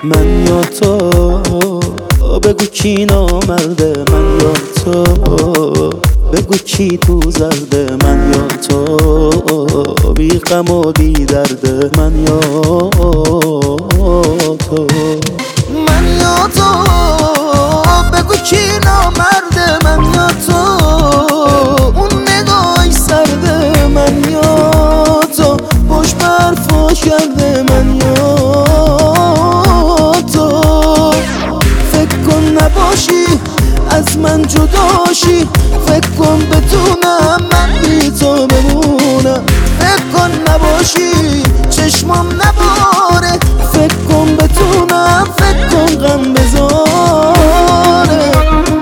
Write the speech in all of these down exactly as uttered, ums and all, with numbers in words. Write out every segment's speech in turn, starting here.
من یا تو، بگو کی نامرده، من یا تو، بگو کی تو زرده، من یا تو، بی غم و بی درده، من یا تو، من یا تو، بگو کی نامرده، من یا تو، اون نگاهی سرده، من یا تو، پشت برفاش کرده، من یا تو، فکر کن نباشی از من جداشی، فکر کن بتونم من بی تو بمونم، فکر کن نباشی چشمم نباره، فکر کن بتونم، فکر کن غم بذاره.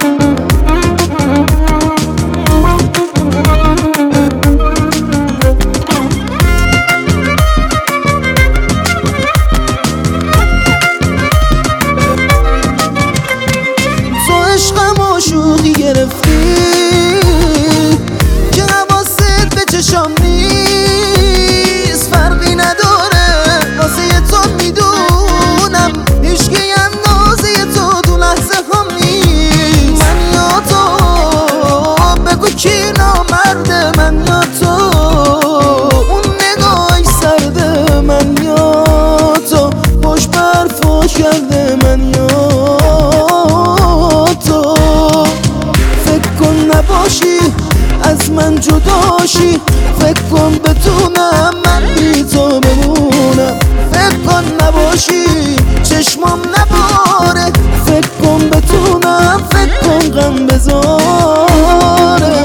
تو عشقم و شوخی گرفتی که حواست به چشام نیست، فرقی نداره واسه تو میدونم هیچکی اندازه تو تو لحظه هم نیست. من یا تو، بگو کی نامرده، من یا تو، اون نگاهی سرده، من یا تو، پشت برفاش کرده، من یا تو، فکر کن نباشی از من جداشی، فکر کن بتونم من بی تو بمونم، فکر کن نباشی چشمم نباره، فکر کن بتونم، فکر کن غم بذاره.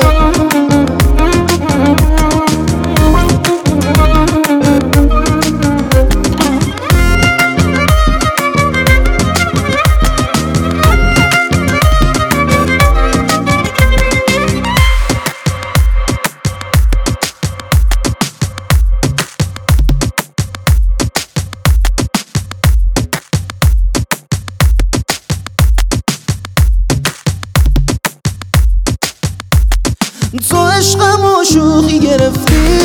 تو عشقم و شوخی گرفتی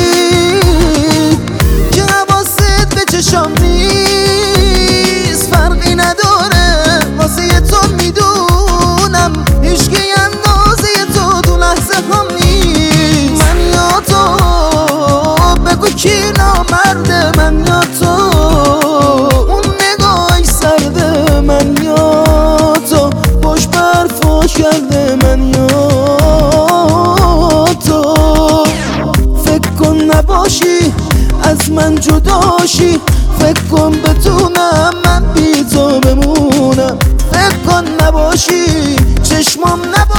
که حواست به چشام نیست، فرقی نداره واسه تو میدونم هیچکی اندازه تو تو لحظه هم نیست. من یا تو، بگو کی نامرده، من یا تو، اون نگاهی سرده، من یا تو، پشت برفاش کرده، من یا تو، فکر کن نباشی از من جداشی، فکر کن بتونم من بی تو بمونم، فکر کن نباشی چشمم نباشی.